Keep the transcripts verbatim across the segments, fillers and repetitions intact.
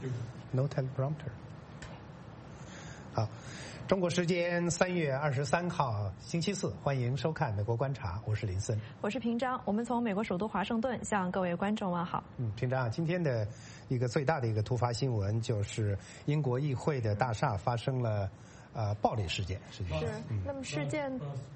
No teleprompter。好，中国时间三月二十三号星期四，欢迎收看《美国观察》，我是林森， 我是平章。我们从美国首都华盛顿向各位观众问好。 嗯，平章，今天的一个最大的一个突发新闻就是英国议会的大厦发生了呃暴力事件，实际上是。嗯、那么事件。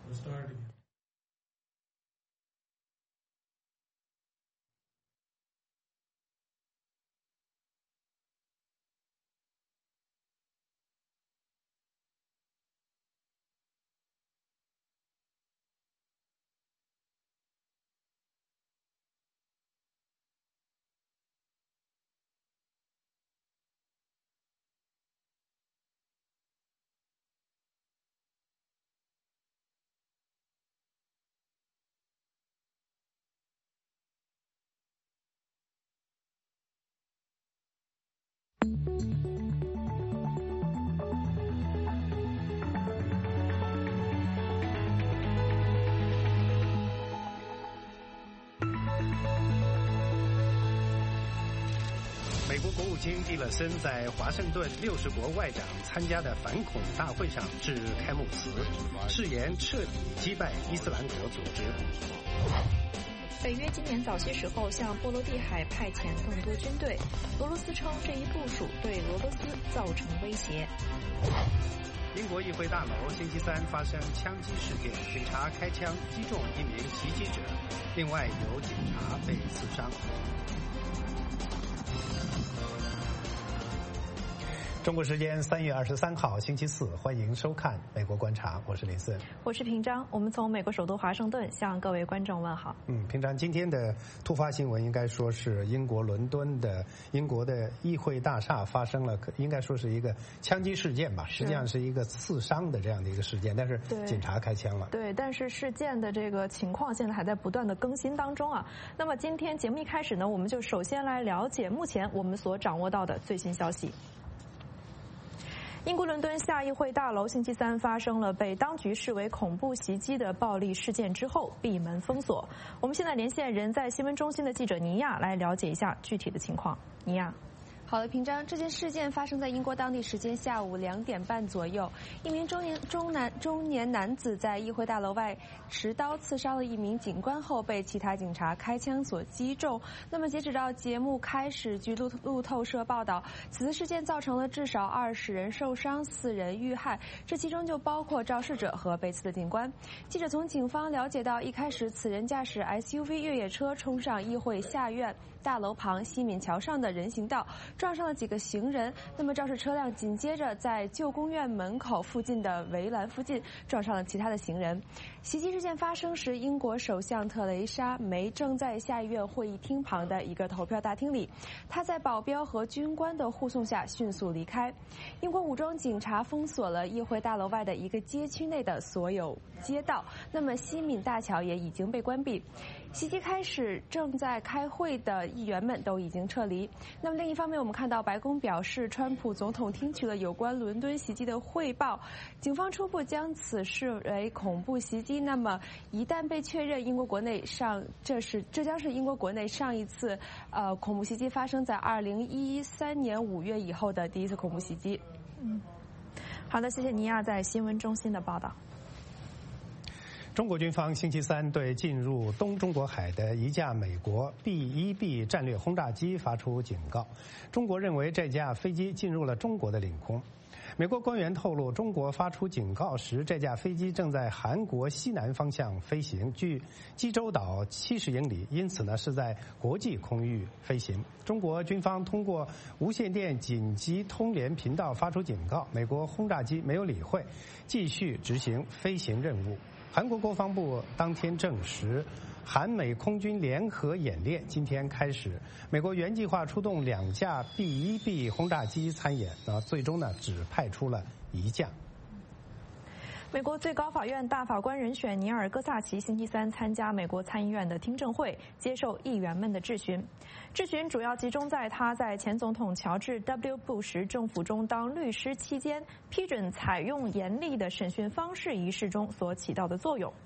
美国国务卿蒂勒森在华盛顿六十国外长参加的反恐大会上致开幕词，誓言彻底击败伊斯兰国组织。 北约今年早些时候向波罗的海派遣更多军队，俄罗斯称这一部署对俄罗斯造成威胁。 英国议会大楼星期三发生枪击事件，警察开枪击中一名袭击者，另外有警察被刺伤。中国时间三月二十三号星期四，欢迎收看《美国观察》，我是林森， 我是平章。我们从美国首都华盛顿向各位观众问好。 嗯，平章，今天的突发新闻应该说是英国伦敦的英国的议会大厦发生了，应该说是一个枪击事件吧，实际上是一个刺伤的这样的一个事件，但是警察开枪了。 对，但是事件的这个情况现在还在不断的更新当中啊。那么今天节目一开始呢，我们就首先来了解目前我们所掌握到的最新消息。英国伦敦下议会大楼星期三发生了被当局视为恐怖袭击的暴力事件之后，闭门封锁。我们现在连线人在新闻中心的记者尼亚来了解一下具体的情况。尼亚。 好的，平章，这件事件发生在英国当地时间下午两点半左右。一名中年中男中年男子在议会大楼外持刀刺伤了一名警官后，被其他警察开枪所击中。那么，截止到节目开始，据路路透社报道，此次事件造成了至少二十人受伤，四人遇害，这其中就包括肇事者和被刺的警官。记者从警方了解到，一开始此人驾驶 S U V 越野车冲上议会下院大楼旁西敏桥上的人行道，撞上了几个行人。那么肇事车辆紧接着在旧公院门口附近的围栏附近撞上了其他的行人。袭击事件发生时，英国首相特蕾莎梅正在下议院会议厅旁的一个投票大厅里，她在保镖和军官的护送下迅速离开。英国武装警察封锁了议会大楼外的一个街区内的所有街道，那么西敏大桥也已经被关闭。袭击开始，正在开会的议员们都已经撤离。那么另一方面，我们看到白宫表示，川普总统听取了有关伦敦袭击的汇报，警方初步将此视为恐怖袭击。那么一旦被确认，英国国内上这是这将是英国国内上一次呃恐怖袭击发生在二零一三年五月以后的第一次恐怖袭击。 嗯，好的，谢谢尼亚在新闻中心的报道。 中国军方星期三对进入东中国海的一架美国 B 一 B 战略轰炸机发出警告。中国认为这架飞机进入了中国的领空。美国官员透露，中国发出警告时，这架飞机正在韩国西南方向飞行，距济州岛七十英里，因此呢是在国际空域飞行。中国军方通过无线电紧急通联频道发出警告，美国轰炸机没有理会，继续执行飞行任务。韩国国防部当天证实，韩美空军联合演练今天开始。美国原计划出动两架 B 一 B 轰炸机参演，啊，最终呢只派出了一架。 美国最高法院大法官人选尼尔·戈萨奇星期三参加美国参议院的听证会，接受议员们的质询。质询主要集中在他在前总统乔治 W. 布什政府中当律师期间批准采用严厉的审讯方式一事中所起到的作用。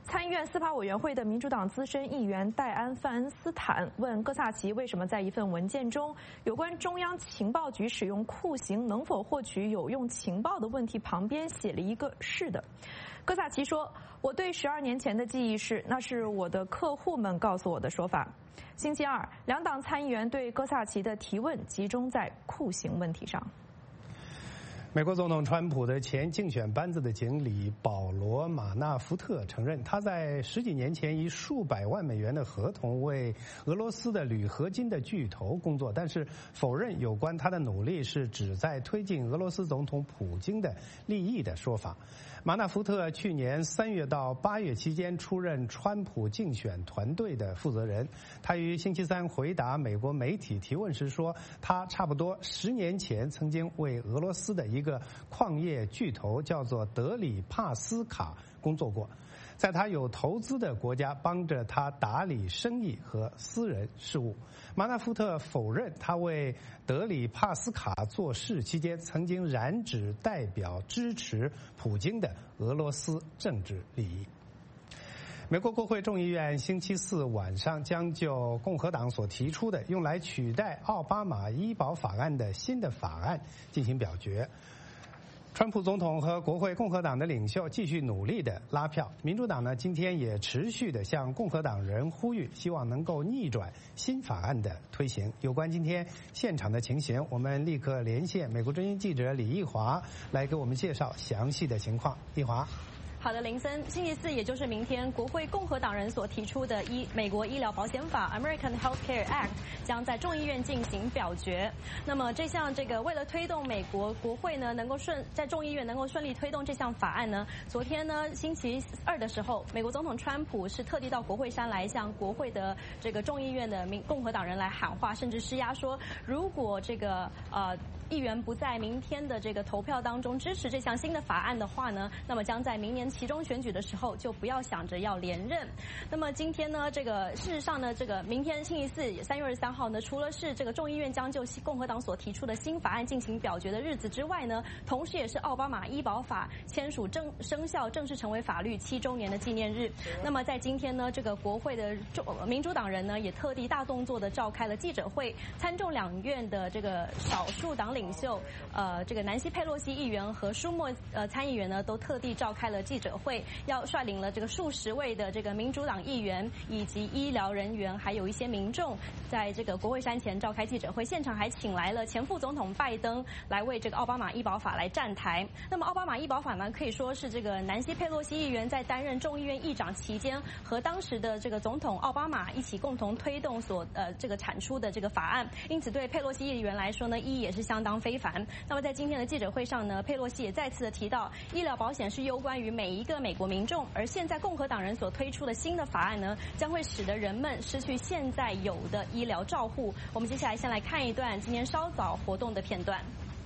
参议院司法委员会的民主党资深议员戴安·范恩斯坦问哥萨奇为什么在一份文件中有关中央情报局使用酷刑能否获取有用情报的问题旁边写了一个是的。哥萨奇说：“我对十二年前的记忆是，那是我的客户们告诉我的说法。”星期二，两党参议员对哥萨奇的提问集中在酷刑问题上。 美国总统川普的前竞选班子的经理保罗·马纳福特承认，他在十几年前以数百万美元的合同为俄罗斯的铝合金的巨头工作，但是否认有关他的努力是旨在推进俄罗斯总统普京的利益的说法。马纳福特去年三月到八月期间出任川普竞选团队的负责人。他于星期三回答美国媒体提问时说，他差不多十年前曾经为俄罗斯的一个矿业巨头叫做德里帕斯卡工作过，在他有投资的国家帮着他打理生意和私人事务。马纳福特否认他为德里帕斯卡做事期间曾经染指代表支持普京的俄罗斯政治利益。美国国会众议院星期四晚上将就共和党所提出的用来取代奥巴马医保法案的新的法案进行表决。川普总统和国会共和党的领袖继续努力的拉票，民主党呢今天也持续的向共和党人呼吁，希望能够逆转新法案的推行。有关今天现场的情形，我们立刻连线美国之音记者李义华来给我们介绍详细的情况。义华。 好的，林森，星期四也就是明天，国会共和党人所提出的医美国医疗保险法 （American Healthcare Act） 将在众议院进行表决。那么这项这个为了推动美国国会呢能够顺在众议院能够顺利推动这项法案呢，昨天呢星期二的时候，美国总统川普是特地到国会山来向国会的这个众议院的民共和党人来喊话，甚至施压说，如果这个呃。议员不在明天的这个投票当中支持这项新的法案的话呢，那么将在明年期中选举的时候就不要想着要连任。那么今天呢，这个事实上呢，这个明天星期四三月二十三号呢，除了是这个众议院将就共和党所提出的新法案进行表决的日子之外呢，同时也是奥巴马医保法签署正生效正式成为法律七周年的纪念日。那么在今天呢，这个国会的民主党人呢也特地大动作的召开了记者会，参众两院的这个少数党领袖，呃，这个南希佩洛西议员和舒默呃参议员呢，都特地召开了记者会，要率领了这个数十位的这个民主党议员以及医疗人员，还有一些民众，在这个国会山前召开记者会。现场还请来了前副总统拜登来为这个奥巴马医保法来站台。那么奥巴马医保法呢，可以说是这个南希佩洛西议员在担任众议院议长期间，和当时的这个总统奥巴马一起共同推动所呃这个产出的这个法案。因此对佩洛西议员来说呢，意义也是相当非凡。那么在今天的记者会上呢，佩洛西也再次的提到，医疗保险是攸关于每一个美国民众，而现在共和党人所推出的新的法案呢，将会使得人们失去现在有的医疗照护。我们接下来先来看一段今天稍早活动的片段。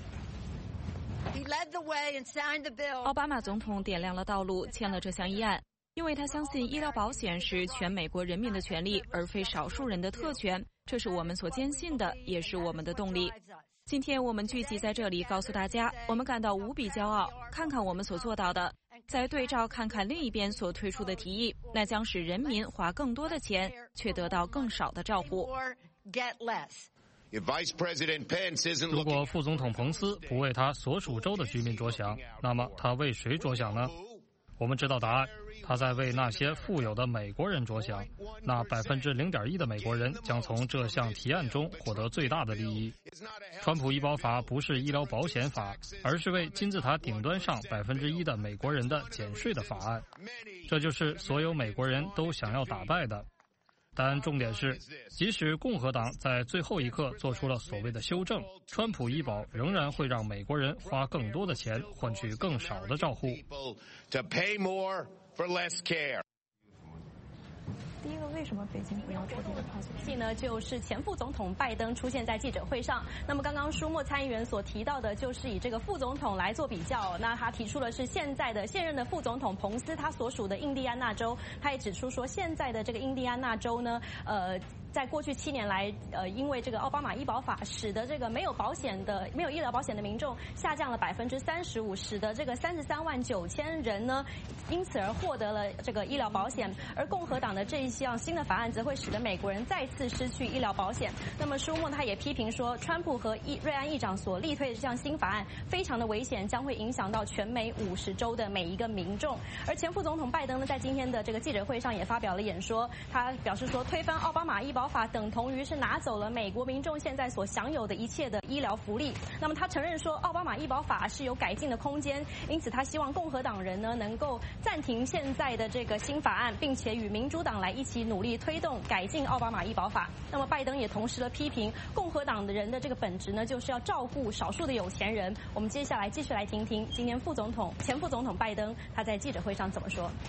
奥巴马总统点亮了道路，签了这项议案，因为他相信医疗保险是全美国人民的权利，而非少数人的特权。这是我们所坚信的，也是我们的动力。今天我们聚集在这里，告诉大家，我们感到无比骄傲。看看我们所做到的，再对照看看另一边所推出的提议，那将使人民花更多的钱，却得到更少的照顾。 如果副总统彭斯不为他所属州的居民着想，那么他为谁着想呢？我们知道答案，他在为那些富有的美国人着想，那百分之零点一的美国人将从这项提案中获得最大的利益。川普医保法不是医疗保险法，而是为金字塔顶端上百分之一的美国人的减税的法案，这就是所有美国人都想要打败的。但重点是，即使共和党在最后一刻做出了所谓的修正，川普医保仍然会让美国人花更多的钱换取更少的照护。 第一个，为什么北京不要彻底的抛弃？ 呢，就是前副总统拜登出现在记者会上。那么刚刚舒默参议员所提到的，就是以这个副总统来做比较。那他提出的是现在的现任的副总统彭斯，他所属的印第安纳州，他也指出说，现在的这个印第安纳州呢，呃。 在过去七年来，呃，因为这个奥巴马医保法，使得这个没有保险的、没有医疗保险的民众下降了百分之三十五，使得这个三十三万九千人呢，因此而获得了这个医疗保险。而共和党的这一项新的法案，则会使得美国人再次失去医疗保险。那么舒默他也批评说，川普和议瑞安议长所力推的这项新法案非常的危险，将会影响到全美五十州的每一个民众。而前副总统拜登呢，在今天的这个记者会上也发表了演说，他表示说，推翻奥巴马医保法等同于是拿走了美国民众现在所享有的一切的医疗福利。那么他承认说，奥巴马医保法是有改进的空间，因此他希望共和党人呢能够暂停现在的这个新法案，并且与民主党来一起努力推动改进奥巴马医保法。那么拜登也同时的批评共和党的人的这个本质呢，就是要照顾少数的有钱人。我们接下来继续来听听今年副总统前副总统拜登他在记者会上怎么说。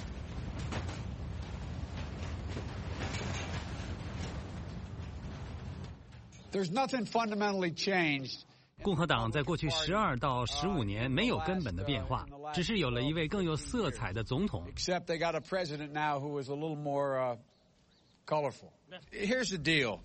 There's nothing fundamentally changed. 共和党在过去十二到十五年没有根本的变化，只是有了一位更有色彩的总统。 Except they got a president now who is a little more uh, colorful. Here's the deal.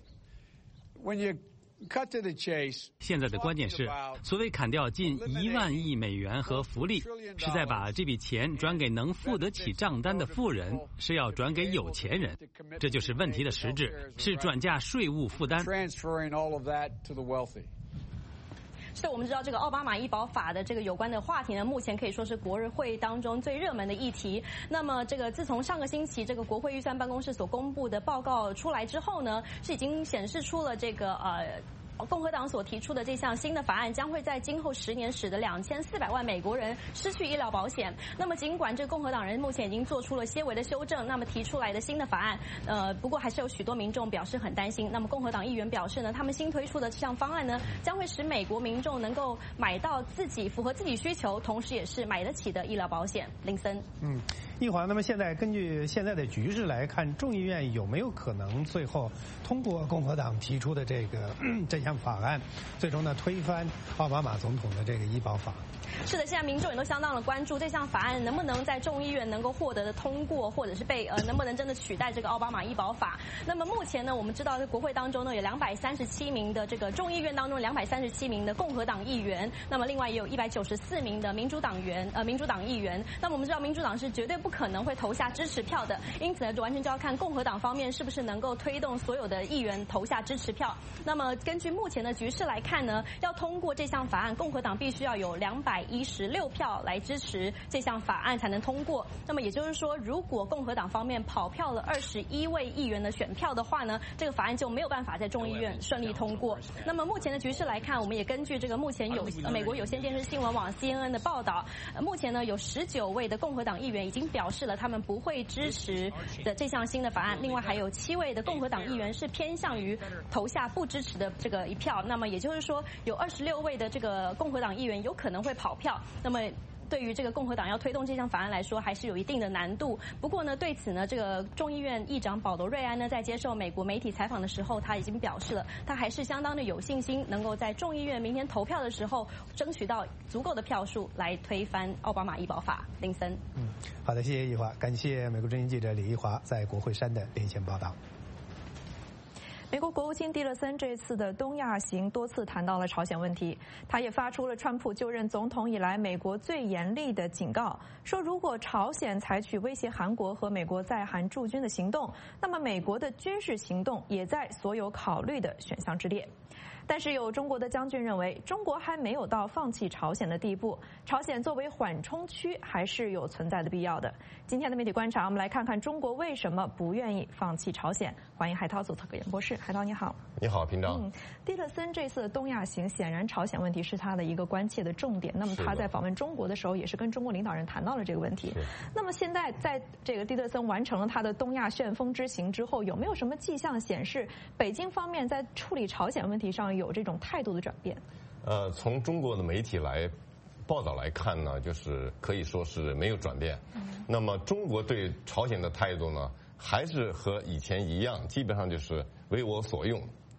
When you cut to the chase, 现在的关键是，所谓砍掉近一万亿美元和福利，是在把这笔钱转给能付得起账单的富人，是要转给有钱人。这就是问题的实质，是转嫁税务负担。 transferring all of that to the wealthy. 是，我们知道这个奥巴马医保法的这个有关的话题呢，目前可以说是国会当中最热门的议题。那么，这个自从上个星期这个国会预算办公室所公布的报告出来之后呢，是已经显示出了这个呃。共和党所提出的这项新的法案将会在今后十年使得两千四百万美国人失去医疗保险。那么，尽管这个共和党人目前已经做出了些微的修正，那么提出来的新的法案，呃，不过还是有许多民众表示很担心。那么，共和党议员表示呢，他们新推出的这项方案呢，将会使美国民众能够买到自己符合自己需求，同时也是买得起的医疗保险。林森， 嗯，一华，那么现在根据现在的局势来看，众议院有没有可能最后通过共和党提出的这个这项法案，最终呢推翻奥巴马总统的这个医保法？ 是的，现在民众也都相当的关注这项法案能不能在众议院能够获得的通过，或者是被呃能不能真的取代这个奥巴马医保法。那么目前呢，我们知道在国会当中呢有两百三十七名的这个众议院当中两百三十七名的共和党议员，那么另外也有一百九十四名的民主党员呃民主党议员。那么我们知道民主党是绝对不可能会投下支持票的，因此呢就完全就要看共和党方面是不是能够推动所有的议员投下支持票。那么根据目前的局势来看呢，要通过这项法案，共和党必须要有两百一十六票来支持这项法案才能通过。那么也就是说，如果共和党方面跑票了二十一位议员的选票的话呢，这个法案就没有办法在众议院顺利通过。那么目前的局势来看，我们也根据这个目前有美国有线电视新闻网 C N N 的报道，目前呢有十九位的共和党议员已经表示了他们不会支持的这项新的法案，另外还有七位的共和党议员是偏向于投下不支持的这个一票。那么也就是说，有二十六位的这个共和党议员有可能会跑票。那么对于这个共和党要推动这项法案来说，还是有一定的难度。不过呢，对此呢，这个众议院议长保罗·瑞安呢，在接受美国媒体采访的时候，他已经表示了，他还是相当的有信心，能够在众议院明天投票的时候，争取到足够的票数来推翻奥巴马医保法。林森， 嗯，好的，谢谢一华，感谢美国之音记者李一华在国会山的连线报道。 美国国务卿蒂勒森这次的东亚行多次谈到了朝鲜问题，他也发出了川普就任总统以来美国最严厉的警告，说如果朝鲜采取威胁韩国和美国在韩驻军的行动，那么美国的军事行动也在所有考虑的选项之列。但是有中国的将军认为，中国还没有到放弃朝鲜的地步，朝鲜作为缓冲区还是有存在的必要的。今天的媒体观察，我们来看看中国为什么不愿意放弃朝鲜。欢迎海涛做特科研博士，海涛你好。 你好，平章。 嗯，蒂勒森这次的东亚行，显然朝鲜问题是他的一个关切的重点。那么他在访问中国的时候，也是跟中国领导人谈到了这个问题。那么现在在这个蒂勒森完成了他的东亚旋风之行之后，有没有什么迹象显示北京方面在处理朝鲜问题上有这种态度的转变？ 呃，从中国的媒体来报道来看呢，就是可以说是没有转变。嗯、那么中国对朝鲜的态度呢，还是和以前一样，基本上就是为我所用。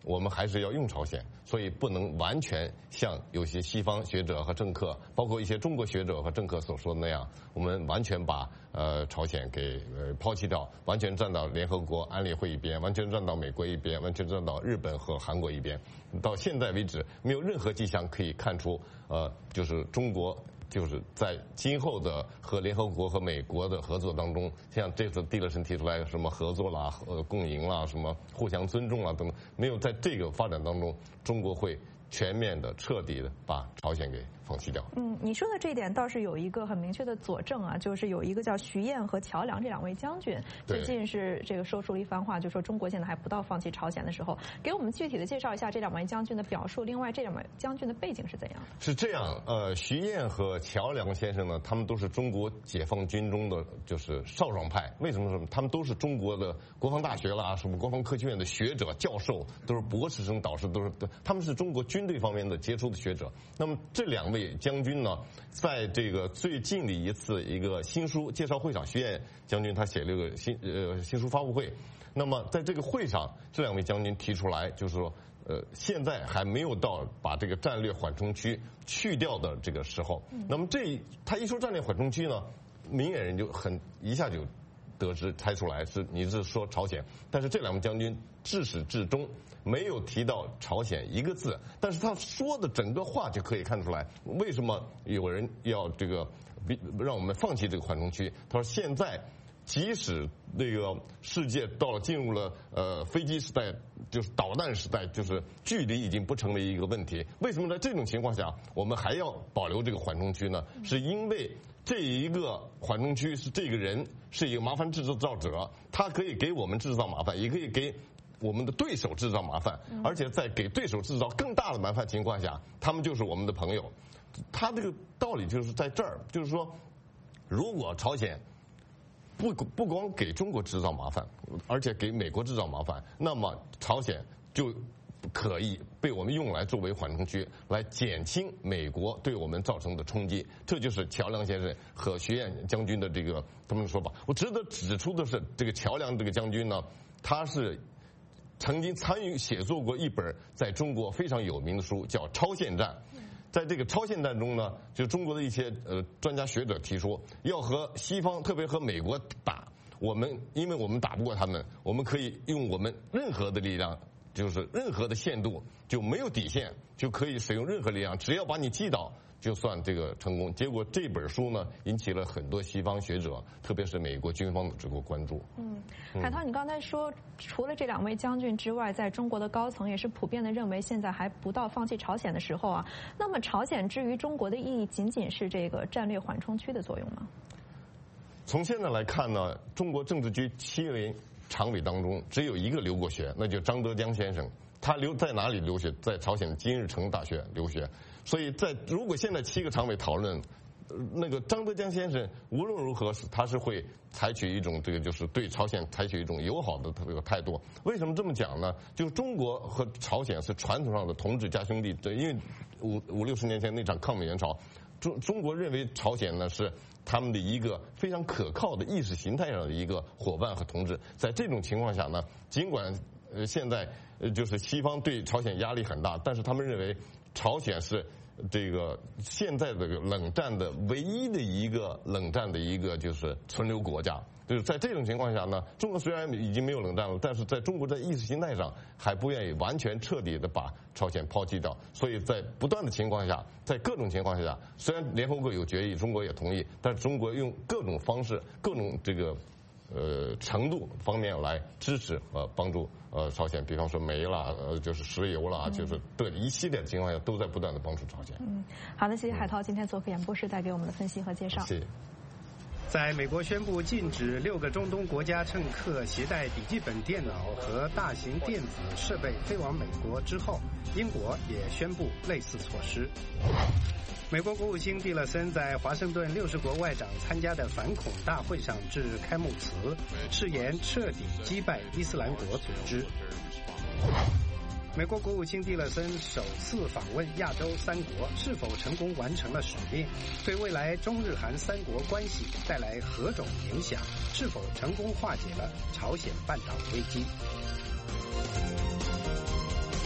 我们还是要用朝鲜，所以不能完全像有些西方学者和政客，包括一些中国学者和政客所说的那样，我们完全把呃朝鲜给呃抛弃掉，完全站到联合国安理会一边，完全站到美国一边，完全站到日本和韩国一边。到现在为止，没有任何迹象可以看出，呃，就是中国。就是在今后的和联合国和美国的合作当中，像这次蒂勒森提出来什么合作啦、呃共赢啦、什么互相尊重啦等等，没有在这个发展当中，中国会全面的、彻底的把朝鲜给放弃掉。 嗯，你说的这一点倒是有一个很明确的佐证啊，就是有一个叫徐燕和乔梁这两位将军，最近是这个说出了一番话，就说中国现在还不到放弃朝鲜的时候。给我们具体的介绍一下这两位将军的表述，另外这两位将军的背景是怎样的？ 是这样，呃，徐燕和乔梁先生呢，他们都是中国解放军中的就是少壮派。为什么什么？他们都是中国的国防大学啦、什么国防科学院的学者、教授，都是博士生导师，都是他们是中国军队方面的杰出的学者。那么这两位将军呢，在这个最近的一次一个新书介绍会上，徐燕将军他写了一个新呃新书发布会。那么在这个会上，这两位将军提出来，就是说，呃，现在还没有到把这个战略缓冲区去掉的这个时候。那么这他一说战略缓冲区呢，明眼人就很一下就得知猜出来是你是说朝鲜，但是这两位将军至始至终没有提到朝鲜一个字，但是他说的整个话就可以看出来，为什么有人要这个让我们放弃这个缓冲区。他说现在即使那个世界到了进入了呃飞机时代，就是导弹时代，就是距离已经不成为一个问题。为什么在这种情况下我们还要保留这个缓冲区呢？是因为这一个缓冲区是这个人是一个麻烦制造者，他可以给我们制造麻烦，也可以给我们的对手制造麻烦，而且在给对手制造更大的麻烦情况下，他们就是我们的朋友。他这个道理就是在这儿，就是说，如果朝鲜不不光给中国制造麻烦，而且给美国制造麻烦，那么朝鲜就可以被我们用来作为缓冲区，来减轻美国对我们造成的冲击。这就是乔梁先生和徐燕将军的这个他们的说法。我值得指出的是，这个乔梁这个将军呢，他是曾经参与写作过一本在中国非常有名的书，叫《超限战》。在这个超限战中呢，就中国的一些呃专家学者提出，要和西方，特别和美国打，我们因为我们打不过他们，我们可以用我们任何的力量，就是任何的限度，就没有底线，就可以使用任何力量，只要把你击倒，就算这个成功。结果这本书呢，引起了很多西方学者，特别是美国军方的这个关注。 嗯，海涛，你刚才说，除了这两位将军之外，在中国的高层也是普遍的认为，现在还不到放弃朝鲜的时候啊。那么，朝鲜至于中国的意义，仅仅是这个战略缓冲区的作用吗？ 从现在来看呢，中国政治局七位常委当中，只有一个留过学，那就张德江先生。他留在哪里留学？在朝鲜的金日成大学留学。所以在如果现在七个常委讨论，那个张德江先生无论如何是他是会采取一种这个就是对朝鲜采取一种友好的这个态度。为什么这么讲呢？就是中国和朝鲜是传统上的同志加兄弟，因为五五六十年前那场抗美援朝，中中国认为朝鲜呢是他们的一个非常可靠的意识形态上的一个伙伴和同志。在这种情况下呢，尽管呃现在呃就是西方对朝鲜压力很大，但是他们认为朝鲜是这个现在的冷战的唯一的一个冷战的一个就是存留国家。就是在这种情况下呢，中国虽然已经没有冷战了，但是在中国在意识形态上还不愿意完全彻底的把朝鲜抛弃掉。所以在不断的情况下，在各种情况下，虽然联合国有决议，中国也同意，但是中国用各种方式、各种这个呃程度方面来支持呃帮助呃朝鲜，比方说煤啦，呃就是石油啦，就是对一系列的情况下都在不断的帮助朝鲜。 嗯，好的，谢谢海涛今天做客演播室带给我们的分析和介绍。 谢谢。 在美国宣布禁止六个中东国家乘客携带笔记本电脑和大型电子设备飞往美国之后，英国也宣布类似措施。美国国务卿蒂勒森在华盛顿六十国外长参加的反恐大会上致开幕词，誓言彻底击败伊斯兰国组织。美国国务卿蒂勒森首次访问亚洲三国，是否成功完成了使命？对未来中日韩三国关系带来何种影响？是否成功化解了朝鲜半岛危机？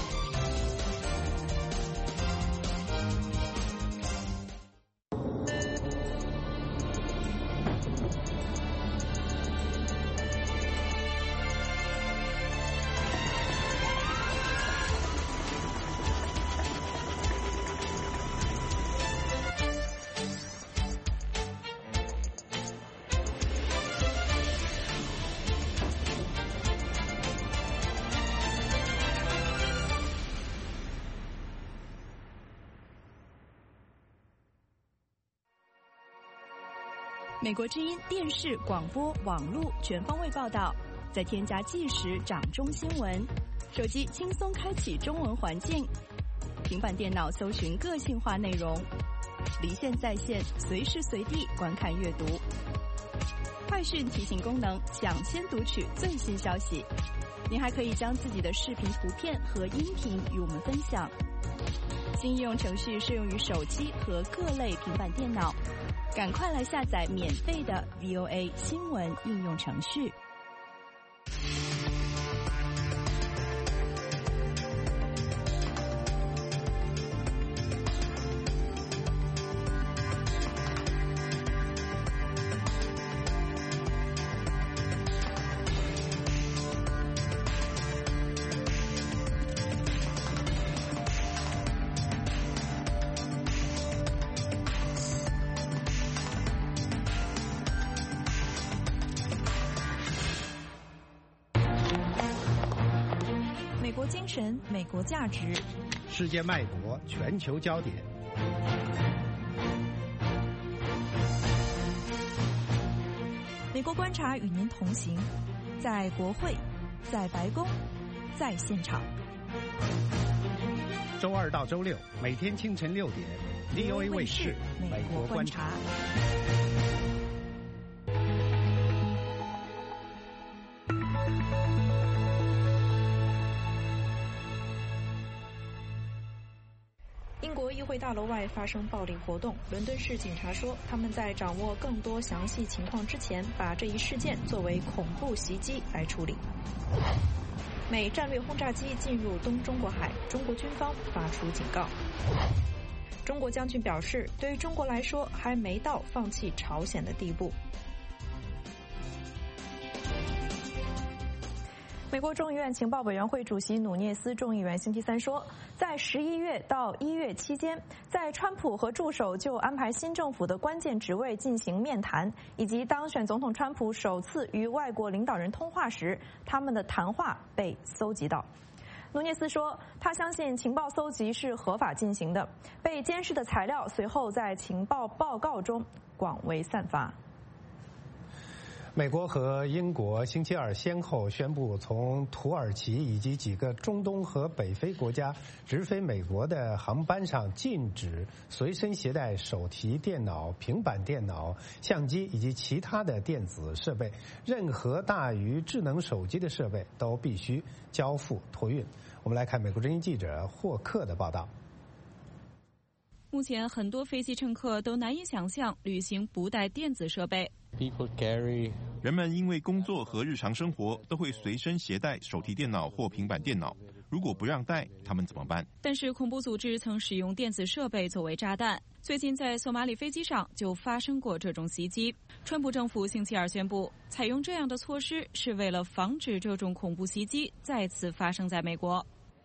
美国之音电视、广播、网络全方位报道，再添加即时掌中新闻，手机轻松开启中文环境，平板电脑搜寻个性化内容，离线在线，随时随地观看阅读。快讯提醒功能，抢先读取最新消息。您还可以将自己的视频、图片和音频与我们分享。新应用程序适用于手机和各类平板电脑。赶快来下载免费的 V O A 新闻应用程序。 美国精神，美国价值， 世界脉搏，全球焦点。 美国观察与您同行，在国会，在白宫，在现场。 周二到周六，每天清晨六点 ，V O A 卫视《美国观察》。 英国议会大楼外发生暴力活动，伦敦市警察说，他们在掌握更多详细情况之前，把这一事件作为恐怖袭击来处理。美战略轰炸机进入东中国海，中国军方发出警告。中国将军表示，对于中国来说，还没到放弃朝鲜的地步。美国众议院情报委员会主席努涅斯众议员星期三说，在十一月到一月期间，在川普和助手就安排新政府的关键职位进行面谈，以及当选总统川普首次与外国领导人通话时，他们的谈话被搜集到。努涅斯说，他相信情报搜集是合法进行的，被监视的材料随后在情报报告中广为散发。 美国和英国星期二先后宣布，从土耳其以及几个中东和北非国家直飞美国的航班上禁止随身携带手提电脑、平板电脑、相机以及其他的电子设备，任何大于智能手机的设备都必须交付托运。我们来看美国之音记者霍克的报道。 目前很多飞机乘客都难以想象旅行不带电子设备。 人们因为工作和日常生活都会随身携带手提电脑或平板电脑，如果不让带，他们怎么办？ 但是恐怖组织曾使用电子设备作为炸弹，最近在索马里飞机上就发生过这种袭击。川普政府星期二宣布，采用这样的措施是为了防止这种恐怖袭击再次发生在美国。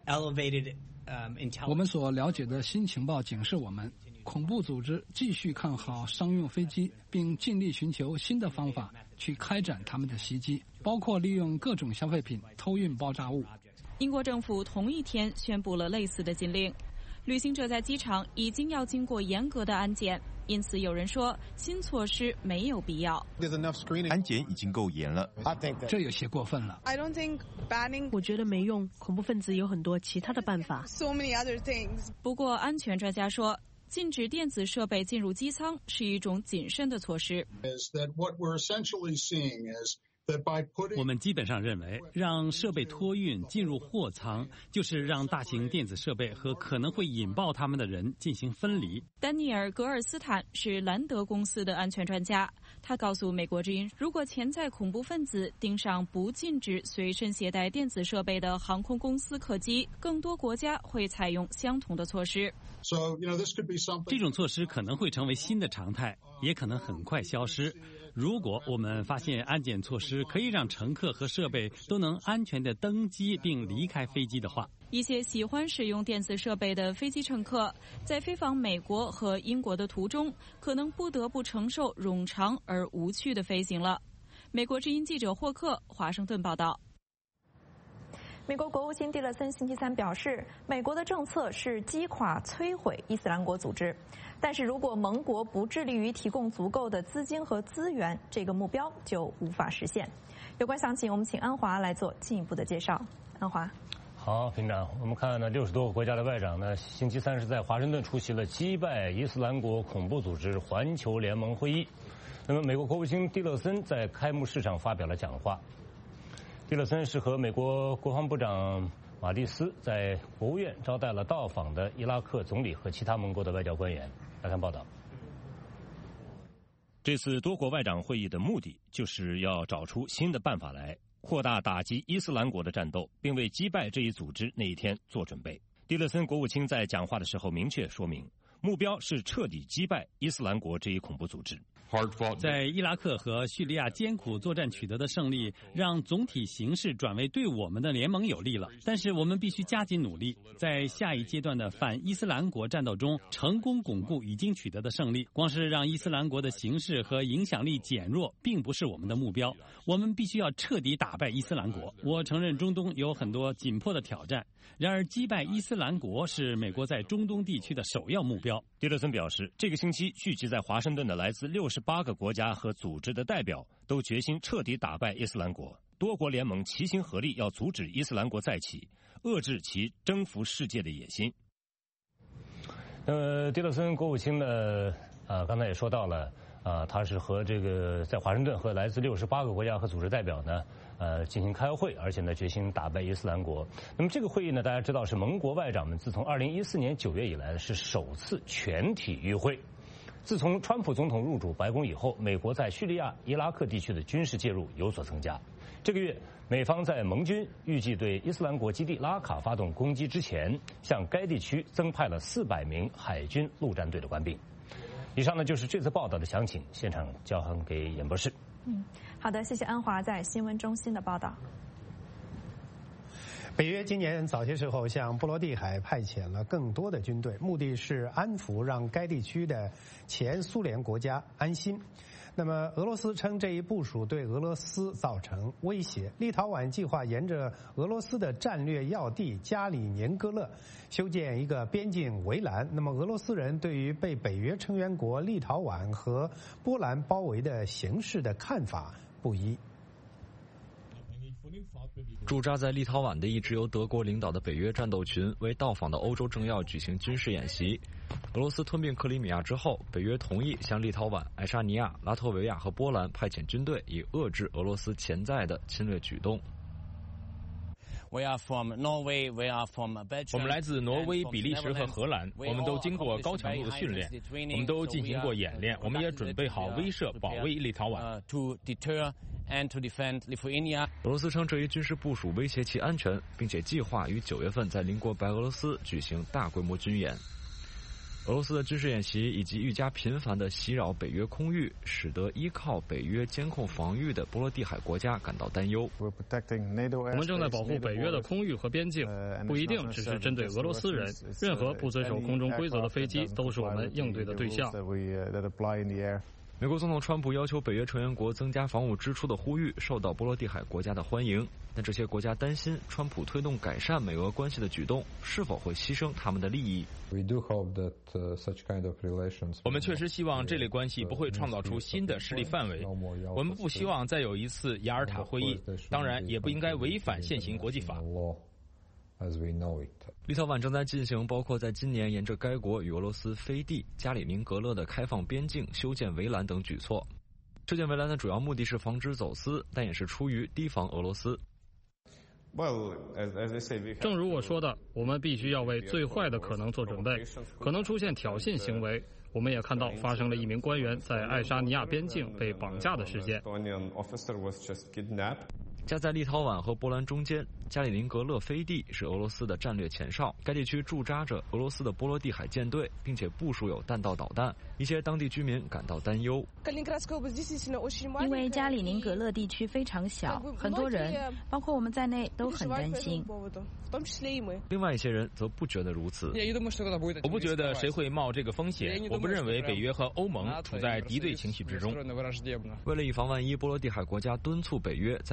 我们所了解的新情报警示我们，恐怖组织继续看好商用飞机，并尽力寻求新的方法去开展他们的袭击，包括利用各种消费品偷运爆炸物。 英国政府同一天宣布了类似的禁令，旅行者在机场已经要经过严格的安检，因此有人说新措施没有必要。 安检已经够严了， 这有些过分了。 我觉得没用，恐怖分子有很多其他的办法。 不过安全专家说，禁止电子设备进入机舱是一种谨慎的措施。 我们基本上认为，让设备托运进入货舱，就是让大型电子设备和可能会引爆它们的人进行分离。 丹尼尔·格尔斯坦是兰德公司的安全专家，他告诉美国之音，如果潜在恐怖分子盯上不禁止随身携带电子设备的航空公司客机，更多国家会采用相同的措施。 这种措施可能会成为新的常态，也可能很快消失。如果我们发现安检措施可以让乘客和设备都能安全地登机并离开飞机的话， 一些喜欢使用电子设备的飞机乘客在飞往美国和英国的途中，可能不得不承受冗长而无趣的飞行了。美国之音记者霍克，华盛顿报道。 美国国务卿蒂勒森星期三表示，美国的政策是击垮、摧毁伊斯兰国组织，但是如果盟国不致力于提供足够的资金和资源，这个目标就无法实现。有关详情，我们请安华来做进一步的介绍。安华。 好，平长，我们看呢，六十多个国家的外长呢，星期三是在华盛顿出席了击败伊斯兰国恐怖组织环球联盟会议。那么，美国国务卿蒂勒森在开幕式上发表了讲话。蒂勒森是和美国国防部长马蒂斯在国务院招待了到访的伊拉克总理和其他盟国的外交官员。来看报道。 这次多国外长会议的目的就是要找出新的办法来扩大打击伊斯兰国的战斗，并为击败这一组织那一天做准备。蒂勒森国务卿在讲话的时候明确说明，目标是彻底击败伊斯兰国这一恐怖组织。 在伊拉克和叙利亚艰苦作战取得的胜利，让总体形势转为对我们的联盟有利了。但是我们必须加紧努力，在下一阶段的反伊斯兰国战斗中，成功巩固已经取得的胜利。光是让伊斯兰国的形势和影响力减弱，并不是我们的目标。我们必须要彻底打败伊斯兰国。我承认中东有很多紧迫的挑战，然而击败伊斯兰国是美国在中东地区的首要目标。 蒂勒森表示，这个星期聚集在华盛顿的来自六十八个国家和组织的代表都决心彻底打败伊斯兰国，多国联盟齐心合力要阻止伊斯兰国再起，遏制其征服世界的野心。 呃，蒂勒森国务卿呢，呃，刚才也说到了，啊，他是和这个在华盛顿和来自六十八个国家和组织代表呢，呃，进行开会，而且呢，决心打败伊斯兰国。那么这个会议呢，大家知道是盟国外长们自从二零一四年九月以来是首次全体与会。自从川普总统入主白宫以后，美国在叙利亚、伊拉克地区的军事介入有所增加。这个月，美方在盟军预计对伊斯兰国基地拉卡发动攻击之前，向该地区增派了四百名海军陆战队的官兵。以上呢就是这次报道的详情，现场交还给严博士。 嗯，好的，谢谢安华在新闻中心的报道。 北约今年早些时候向波罗的海派遣了更多的军队，目的是安抚让该地区的前苏联国家安心。那么俄罗斯称这一部署对俄罗斯造成威胁。立陶宛计划沿着俄罗斯的战略要地加里宁格勒修建一个边境围栏。那么俄罗斯人对于被北约成员国立陶宛和波兰包围的形势的看法不一。 驻扎在立陶宛的一支由德国领导的北约战斗群为到访的欧洲政要举行军事演习。俄罗斯吞并克里米亚之后，北约同意向立陶宛、爱沙尼亚、拉脱维亚和波兰派遣军队，以遏制俄罗斯潜在的侵略举动。 我们来自挪威、比利时和荷兰，我们都经过高强度的训练，我们都进行过演练，我们也准备好威慑、保卫立陶宛。 俄罗斯称这一军事部署威胁其安全，并且计划于九月份在邻国白俄罗斯举行大规模军演。俄罗斯的军事演习以及愈加频繁的袭扰北约空域，使得依靠北约监控防御的波罗的海国家感到担忧。 我们正在保护北约的空域和边境，不一定只是针对俄罗斯人，任何不遵守空中规则的飞机都是我们应对的对象。 美国总统川普要求北约成员国增加防务支出的呼吁受到波罗的海国家的欢迎，但这些国家担心川普推动改善美俄关系的举动是否会牺牲他们的利益。 我们确实希望这类关系不会创造出新的势力范围，我们不希望再有一次雅尔塔会议，当然也不应该违反现行国际法。 立陶宛正在进行包括在今年沿着该国与俄罗斯飞地加里宁格勒的开放边境修建围栏等举措。这件围栏的主要目的是防止走私，但也是出于提防俄罗斯。 正如我说的，我们必须要为最坏的可能做准备，可能出现挑衅行为。我们也看到发生了一名官员在爱沙尼亚边境被绑架的事件。 夹在立陶宛和波兰中间，加里宁格勒飞地是俄罗斯的战略前哨。该地区驻扎着俄罗斯的波罗的海舰队，并且部署有弹道导弹。一些当地居民感到担忧， 因为加里宁格勒地区非常小，很多人，包括我们在内，都很担心。 另外一些人则不觉得如此。 我不觉得谁会冒这个风险，我不认为北约和欧盟处在敌对情绪之中。 为了以防万一，波罗的海国家敦促北约在俄罗斯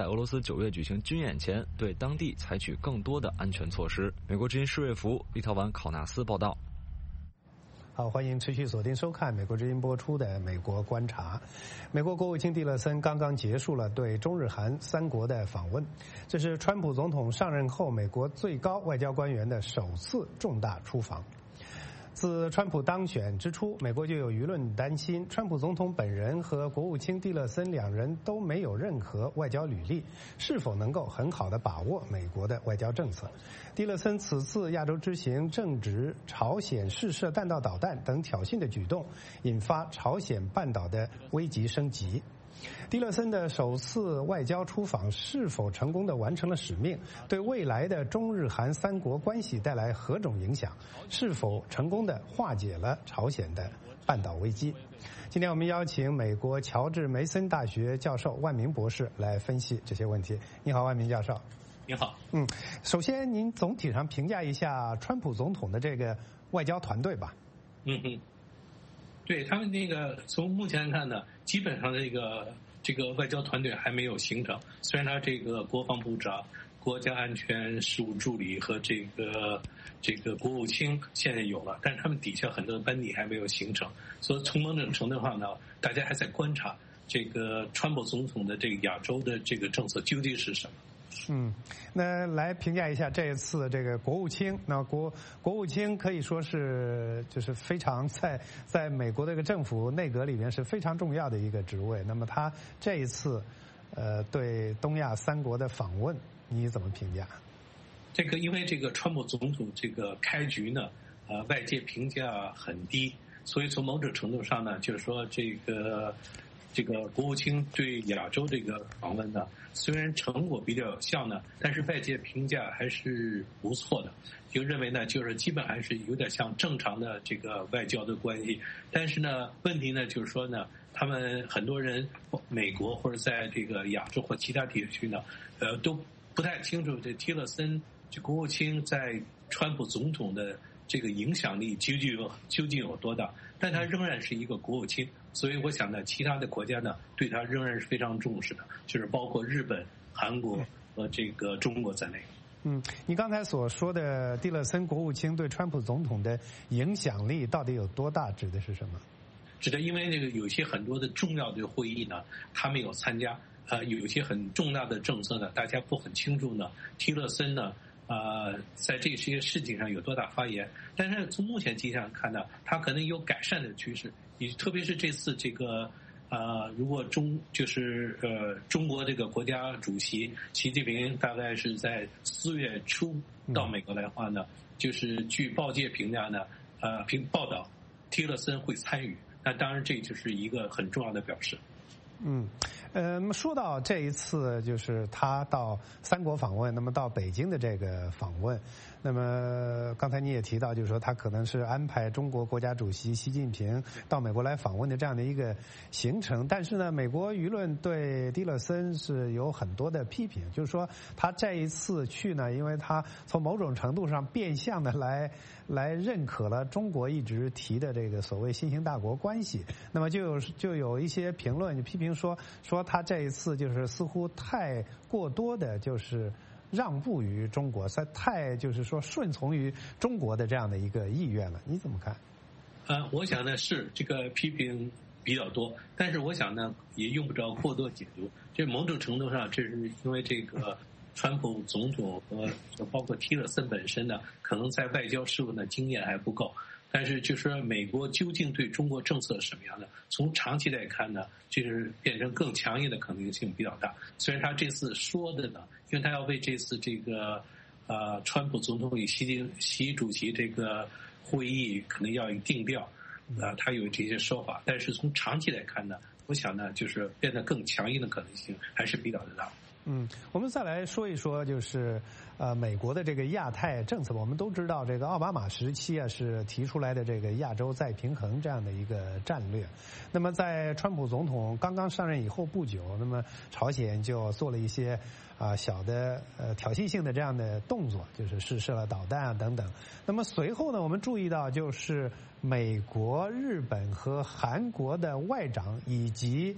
九月举行军演前，对当地采取更多的安全措施。美国之音施瑞福、立陶宛考纳斯报道。 好，欢迎持续锁定收看美国之音播出的《美国观察》。美国国务卿蒂勒森刚刚结束了对中日韩三国的访问，这是川普总统上任后美国最高外交官员的首次重大出访。自川普当选之初，美国就有舆论担心，川普总统本人和国务卿蒂勒森两人都没有任何外交履历，是否能够很好地把握美国的外交政策？蒂勒森此次亚洲之行正值朝鲜试射弹道导弹等挑衅的举动，引发朝鲜半岛的危急升级。蒂勒森的首次外交出访是否成功地完成了使命？对未来的中日韩三国关系带来何种影响？是否成功地化解了朝鲜的半岛危机？今天我们邀请美国乔治梅森大学教授万明博士来分析这些问题。你好，万明教授。 你好。 嗯，首先您总体上评价一下川普总统的这个外交团队吧。 嗯哼。对他们那个从目前看呢，基本上这个这个外交团队还没有形成。虽然他这个国防部长、国家安全事务助理和这个这个国务卿现在有了，但是他们底下很多班底还没有形成。所以从某种程度上呢，大家还在观察这个川普总统的这个亚洲的这个政策究竟是什么。 嗯，那来评价一下这一次这个国务卿。那国国务卿可以说是就是非常在在美国这个政府内阁里面是非常重要的一个职位。那么他这一次呃对东亚三国的访问，你怎么评价？ 这个因为这个川普总统这个开局呢，呃外界评价很低，所以从某种程度上呢，就是说这个。这个国务卿对亚洲这个访问呢，虽然成果比较有效呢，但是外界评价还是不错的，就认为呢，就是基本还是有点像正常的这个外交的关系。但是呢，问题呢就是说呢，他们很多人美国或者在这个亚洲或其他地区呢，呃，都不太清楚这提勒森这国务卿在川普总统的这个影响力究竟有究竟有多大？但他仍然是一个国务卿。所以我想呢，其他的国家呢，对他仍然是非常重视的，就是包括日本、韩国和这个中国在内。 嗯，你刚才所说的蒂勒森国务卿对川普总统的影响力到底有多大？指的是什么？ 指的因为那个有些很多的重要的会议呢，他没有参加，呃，有一些很重大的政策呢，大家不很清楚呢。蒂勒森呢，呃，在这些事情上有多大发言？但是从目前迹象看呢，他可能有改善的趋势。特别是这次这个呃，如果中就是呃中国这个国家主席习近平大概是在四月初到美国来的话呢，就是据报界评价呢，呃，评报道提勒森会参与，那当然这就是一个很重要的表示。 嗯，呃，说到这一次就是他到三国访问，那么到北京的这个访问，那么刚才你也提到，就是说他可能是安排中国国家主席习近平到美国来访问的这样的一个行程。但是呢，美国舆论对蒂勒森是有很多的批评，就是说他这一次去呢，因为他从某种程度上变相的来来认可了中国一直提的这个所谓新兴大国关系。那么就有就有一些评论就批评说说他这一次就是似乎太过多的就是让步于中国，太就是说顺从于中国的这样的一个意愿了，你怎么看？ 呃，我想呢是这个批评比较多，但是我想呢也用不着过多解读。这某种程度上，这是因为这个川普总统和包括提勒森本身呢，可能在外交事务的经验还不够。但是就是说美国究竟对中国政策是什么样的？从长期来看呢，就是变成更强硬的可能性比较大。虽然他这次说的呢，因为他要为这次这个呃川普总统与习近习主席这个会议可能要有定调，啊，他有这些说法。但是从长期来看呢，我想呢，就是变得更强硬的可能性还是比较的大。 嗯，我们再来说一说，就是呃，美国的这个亚太政策。我们都知道，这个奥巴马时期啊是提出来的这个亚洲再平衡这样的一个战略。那么在川普总统刚刚上任以后不久，那么朝鲜就做了一些啊、呃、小的呃挑衅性的这样的动作，就是试射了导弹啊等等。那么随后呢，我们注意到就是美国、日本和韩国的外长以及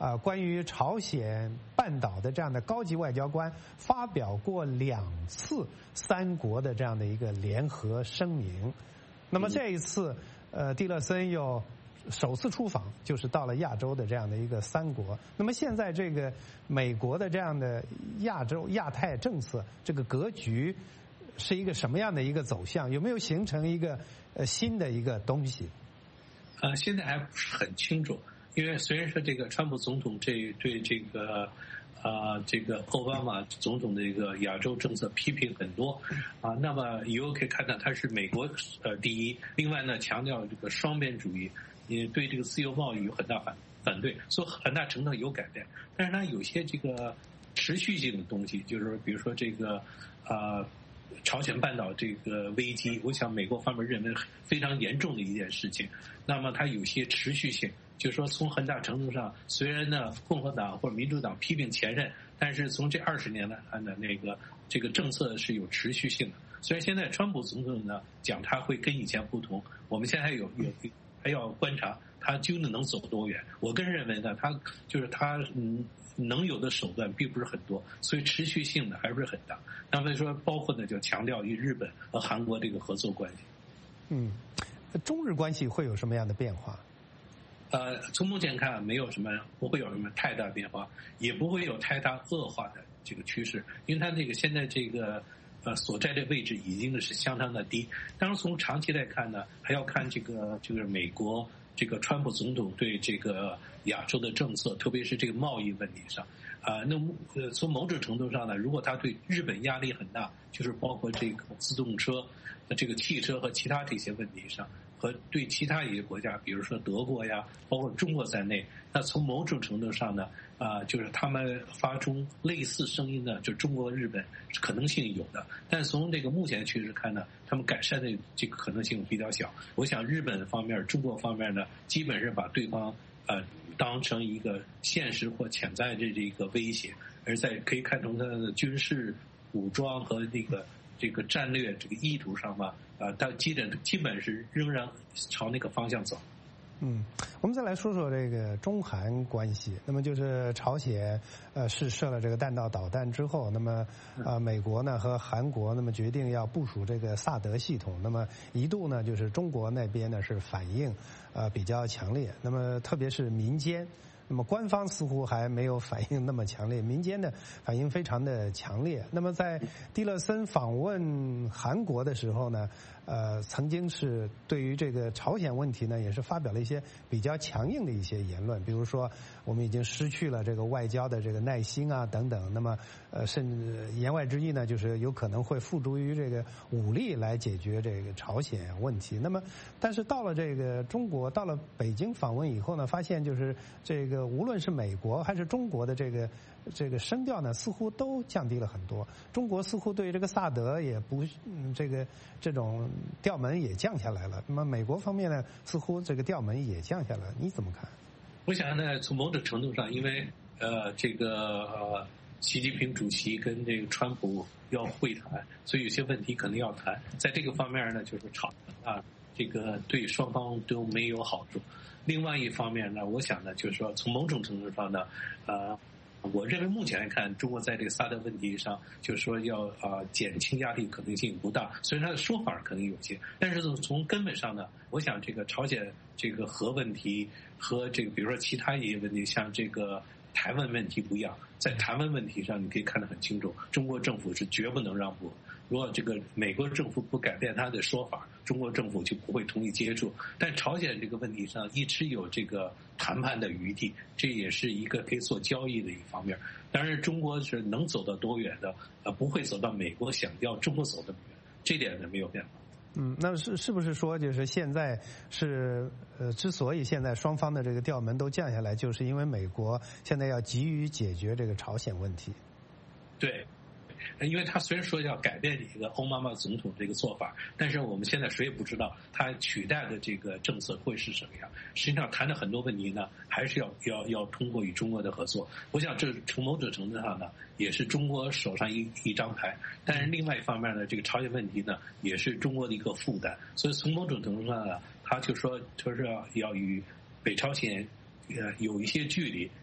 呃关于朝鲜半岛的这样的高级外交官发表过两次三国的这样的一个联合声明。那么这一次，呃，蒂勒森又首次出访，就是到了亚洲的这样的一个三国。那么现在这个美国的这样的亚洲亚太政策，这个格局是一个什么样的一个走向？有没有形成一个呃新的一个东西？ 呃，现在还不是很清楚，因为虽然说这个川普总统这对这个啊、呃、这个奥巴马总统的一个亚洲政策批评很多啊、呃，那么以后可以看到他是美国呃第一，另外呢强调这个双边主义，也对这个自由贸易有很大反反对，所以很大程度有改变，但是呢有些这个持续性的东西，就是比如说这个啊。呃朝鲜半岛这个危机，我想美国方面认为非常严重的一件事情。那么它有些持续性，就是说从很大程度上，虽然呢共和党或者民主党批评前任，但是从这二十年来看的那个这个政策是有持续性的。虽然现在川普总统呢讲他会跟以前不同，我们现在还有有还要观察他究竟能走多远。我个人认为呢，他就是他嗯。能有的手段并不是很多，所以持续性的还不是很大。那么说，包括呢，就强调与日本和韩国这个合作关系。 嗯，中日关系会有什么样的变化？ 呃，从目前看，没有什么，不会有什么太大变化，也不会有太大恶化的这个趋势，因为它这个现在这个呃所在的位置已经是相当的低。当然，从长期来看呢，还要看这个就是美国。这个川普总统对这个亚洲的政策，特别是这个贸易问题上，啊，那么呃从某种程度上呢，如果他对日本压力很大，就是包括这个自动车、这个汽车和其他这些问题上，和对其他一些国家，比如说德国呀，包括中国在内，那从某种程度上呢，啊，就是他们发出类似声音呢，就中国、日本可能性有的，但从这个目前趋势看呢，他们改善的这个可能性比较小。我想日本方面、中国方面呢，基本上把对方呃当成一个现实或潜在的这个威胁，而在可以看从它的军事武装和那个这个战略这个意图上吧，啊，它基本基本是仍然朝那个方向走。 嗯，我们再来说说这个中韩关系。那么就是朝鲜呃试射了这个弹道导弹之后，那么呃美国呢和韩国那么决定要部署这个萨德系统。那么一度呢就是中国那边呢是反应呃比较强烈，那么特别是民间。那么官方似乎还没有反应那么强烈，民间的反应非常的强烈。那么在蒂勒森访问韩国的时候呢，呃，曾经是对于这个朝鲜问题呢，也是发表了一些比较强硬的一些言论，比如说我们已经失去了这个外交的这个耐心啊等等。那么呃，甚至言外之意呢，就是有可能会付诸于这个武力来解决这个朝鲜问题。那么，但是到了这个中国，到了北京访问以后呢，发现就是这个。无论是美国还是中国的这个这个声调呢，似乎都降低了很多。中国似乎对这个萨德也不嗯这个这种调门也降下来了。那么美国方面呢，似乎这个调门也降下来，你怎么看？ 我想呢，从某种程度上，因为呃这个呃习近平主席跟这个川普要会谈，所以有些问题可能要谈。在这个方面呢，就是吵啊，这个对双方都没有好处。另外一方面呢，我想呢，就是说从某种程度上呢，呃，我认为目前来看，中国在这个萨德问题上，就是说要啊、呃、减轻压力可能性不大。虽然他的说法可能有些，但是从根本上呢，我想这个朝鲜这个核问题和这个比如说其他一些问题，像这个台湾问题不一样，在台湾问题上你可以看得很清楚，中国政府是绝不能让步。如果这个美国政府不改变他的说法，中国政府就不会同意接触。但朝鲜这个问题上一直有这个谈判的余地，这也是一个可以做交易的一方面。当然，中国是能走到多远的，呃，不会走到美国想要中国走的远，这点呢没有变化。 嗯，那是是不是说，就是现在是呃，之所以现在双方的这个调门都降下来，就是因为美国现在要急于解决这个朝鲜问题？ 对。因为他虽然说要改变这个欧巴马总统这个做法，但是我们现在谁也不知道他取代的这个政策会是什么样。实际上谈的很多问题呢，还是要要要通过与中国的合作。我想这从某种程度上呢，也是中国手上一一张牌。但是另外一方面呢，这个朝鲜问题呢，也是中国的一个负担。所以从某种程度上呢，他就说他是要要与北朝鲜呃有一些距离，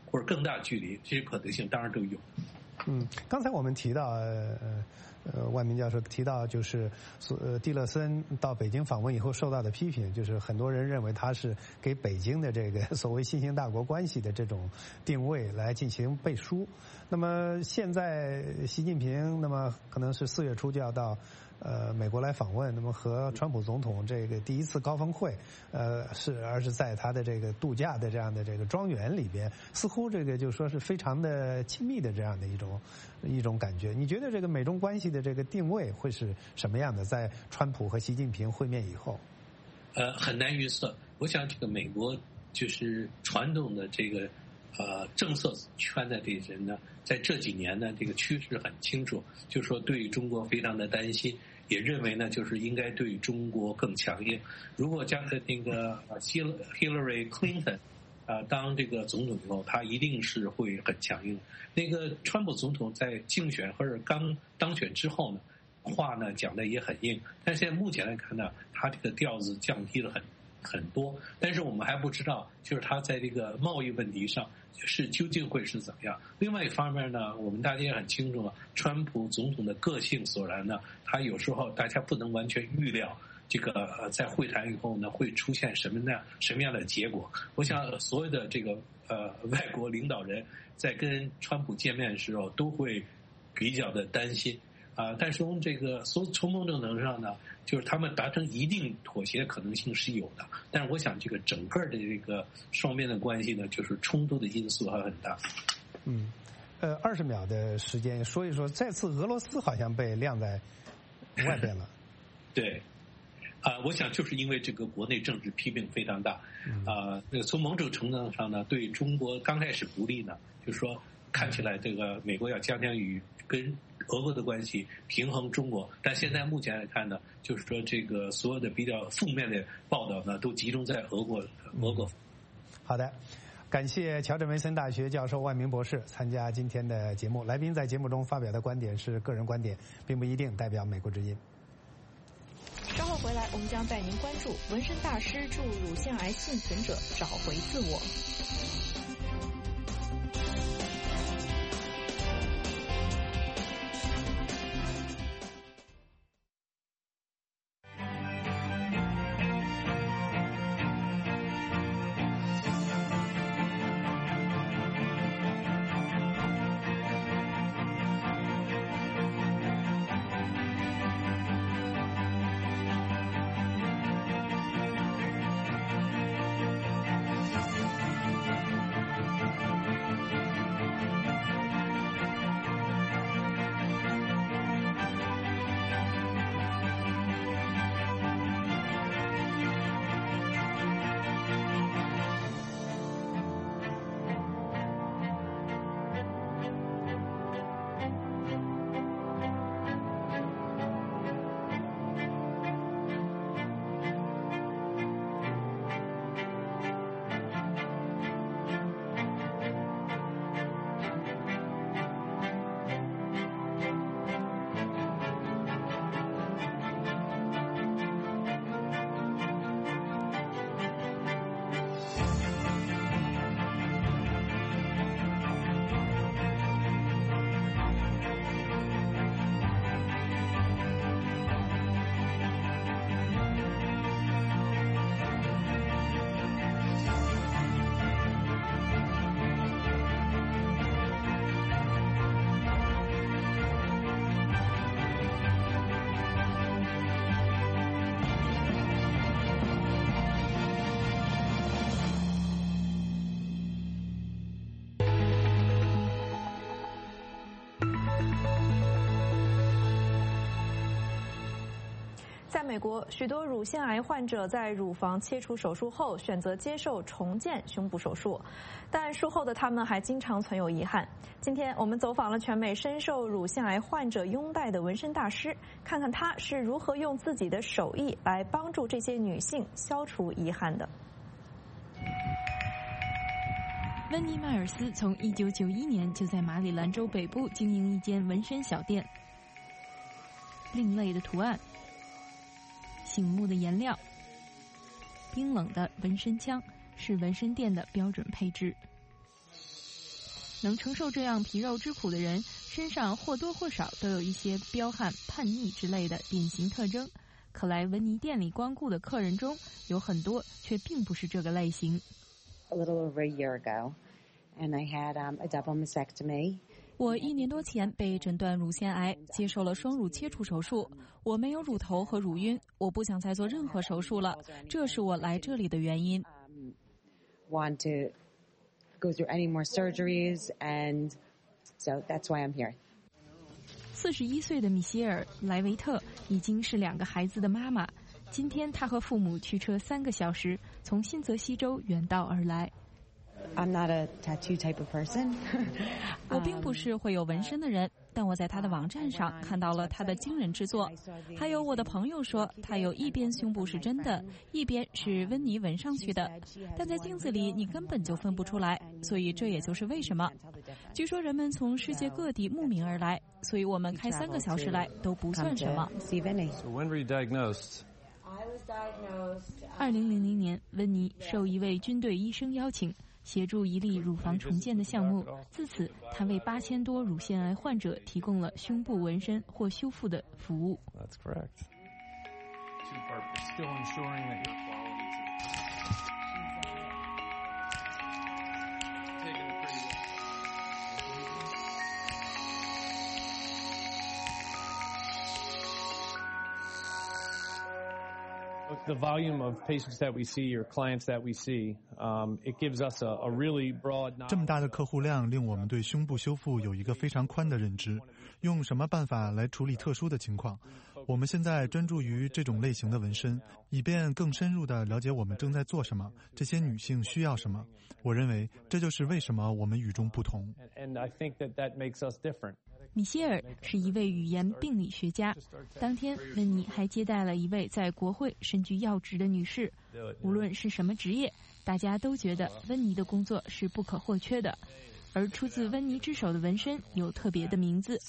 或者更大距离，这些可能性当然都有。 嗯，刚才我们提到，呃呃，万明教授提到，就是呃，蒂勒森到北京访问以后受到的批评，就是很多人认为他是给北京的这个所谓新兴大国关系的这种定位来进行背书。那么现在习近平，那么可能是四月初就要到呃美国来访问，那么和川普总统这个第一次高峰会，呃是而是在他的这个度假的这样的这个庄园里边，似乎这个就说是非常的亲密的这样的一种一种感觉。你觉得这个美中关系的这个定位会是什么样的？在川普和习近平会面以后， 呃，很难预测。我想这个美国就是传统的这个呃政策圈的这些人呢，在这几年呢，这个趋势很清楚，就是说对中国非常的担心，也认为呢，就是应该对中国更强硬。如果将来那个 Hillary Clinton 啊当这个总统以后，他一定是会很强硬。那个川普总统在竞选或者刚当选之后呢，话呢讲的也很硬，但现在目前来看呢，他这个调子降低了很很多。但是我们还不知道，就是他在这个贸易问题上是究竟会是怎么样。另外一方面呢，我们大家也很清楚了，川普总统的个性所然呢，他有时候大家不能完全预料这个呃在会谈以后呢会出现什么样什么样的结果。我想所有的这个呃外国领导人在跟川普见面的时候都会比较的担心啊、呃，但是从这个从从某种程度上呢，就是他们达成一定妥协的可能性是有的。但是我想这个整个的这个双边的关系呢，就是冲突的因素还很大。 嗯，呃，二十秒的时间说一说，再次俄罗斯好像被晾在外边了。 对。啊、呃，我想就是因为这个国内政治批评非常大，啊、呃，从某种程度上呢，对中国刚开始不利呢，就是说看起来这个美国要加强与跟俄国的关系，平衡中国，但现在目前来看呢，就是说这个所有的比较负面的报道呢，都集中在俄国，俄国。 好的。感谢乔治梅森大学教授万明博士参加今天的节目。来宾在节目中发表的观点是个人观点，并不一定代表美国之音。 稍后回来，我们将带您关注纹身大师助乳腺癌幸存者找回自我。在美国，许多乳腺癌患者在乳房切除手术后选择接受重建胸部手术，但术后的他们还经常存有遗憾。今天我们走访了全美深受乳腺癌患者拥戴的纹身大师，看看他是如何用自己的手艺来帮助这些女性消除遗憾的。 温妮·迈尔斯从一九九一年就在马里兰州北部经营一间纹身小店。另类的图案，醒目的颜料，冰冷的纹身枪是纹身店的标准配置。 能承受这样皮肉之苦的人，身上或多或少都有一些彪悍、叛逆之类的典型特征。可来文妮店里光顾的客人中，有很多却并不是这个类型。 A little over a year ago, and I had um, a double mastectomy. 我一年多前被诊断乳腺癌，接受了双乳切除手术。我没有乳头和乳晕，我不想再做任何手术了，这是我来这里的原因。 Want to go through any more surgeries, and so that's why I'm here. 四十一岁的米歇尔·莱维特已经是两个孩子的妈妈。今天她和父母驱车三个小时，从新泽西州远道而来。 I'm not a tattoo type of person. 我并不是会有纹身的人，但我在他的网站上看到了他的惊人之作。还有我的朋友说，他有一边胸部是真的，一边是温妮纹上去的，但在镜子里你根本就分不出来，所以这也就是为什么。据说人们从世界各地慕名而来，所以我们开三个小时来都不算什么。二零零零年，温妮受一位军队医生邀請，协助一例乳房重建的项目，自此他为八千多乳腺癌患者提供了胸部纹身或修复的服务。 That's correct. The volume of patients that we see or clients that we see, um, it gives us a, a really broad. 这么大的客户量令我们对胸部修复有一个非常宽的认知。用什么办法来处理特殊的情况？我们现在专注于这种类型的纹身，以便更深入地了解我们正在做什么，这些女性需要什么。我认为这就是为什么我们与众不同。 And I think that that makes us different. 米歇尔是一位语言病理学家。当天，温妮还接待了一位在国会身居要职的女士。无论是什么职业，大家都觉得温妮的工作是不可或缺的。而出自温妮之手的纹身有特别的名字。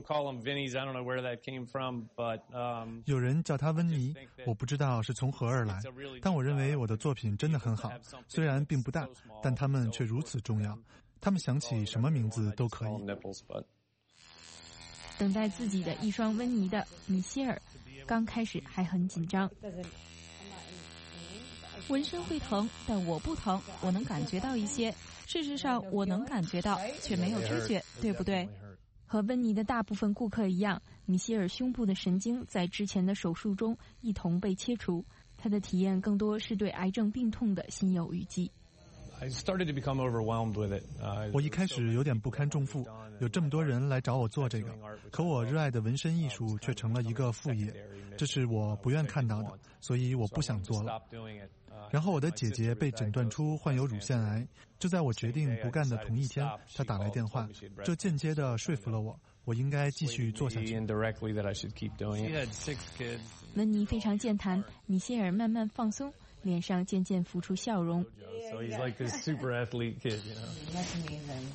有人叫他温妮，我不知道是从何而来，但我认为我的作品真的很好，虽然并不大，但它们却如此重要。他们想起什么名字都可以。 等待自己的一双温妮的米歇尔，刚开始还很紧张。纹身会疼，但我不疼，我能感觉到一些。事实上，我能感觉到，却没有知觉，对不对？和温妮的大部分顾客一样，米歇尔胸部的神经在之前的手术中一同被切除。他的体验更多是对癌症病痛的心有余悸。 我一开始有点不堪重负，有这么多人来找我做这个，可我热爱的纹身艺术却成了一个副业，这是我不愿看到的，所以我不想做了。然后我的姐姐被诊断出患有乳腺癌，就在我决定不干的同一天，她打来电话，这间接地说服了我，我应该继续做下去。 温妮非常健谈，米歇尔慢慢放松，脸上渐渐浮出笑容。 So he's like this super athlete kid, you know. That's amazing.